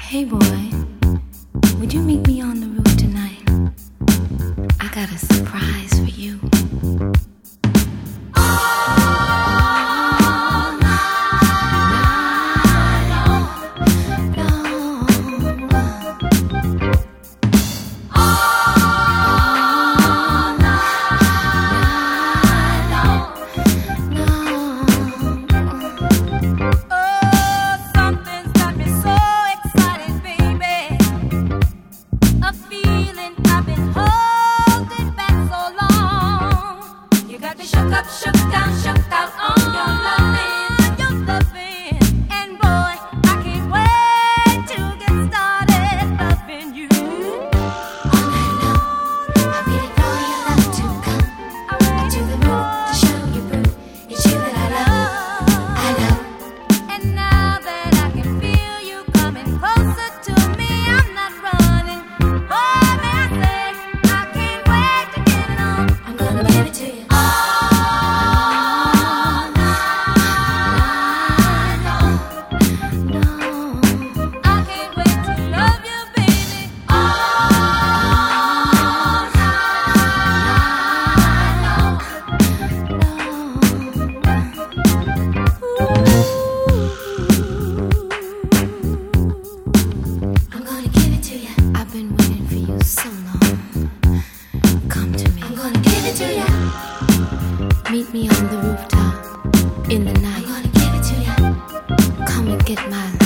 Hey boy, would you meet me on the roof tonight? I got a surprise for you. Shook down on your loving, and boy, I can't wait to get started loving you. All night long, I'm waiting for your love to come to the roof to show you proof. It's you that I love. And now that I can feel you coming closer to me, I'm not running. Boy, may I say, I can't wait to get it on. I'm gonna give it to you. So long. Come to me. I'm gonna give it to ya. Meet me on the rooftop in the night. I'm gonna give it to ya. Come and get my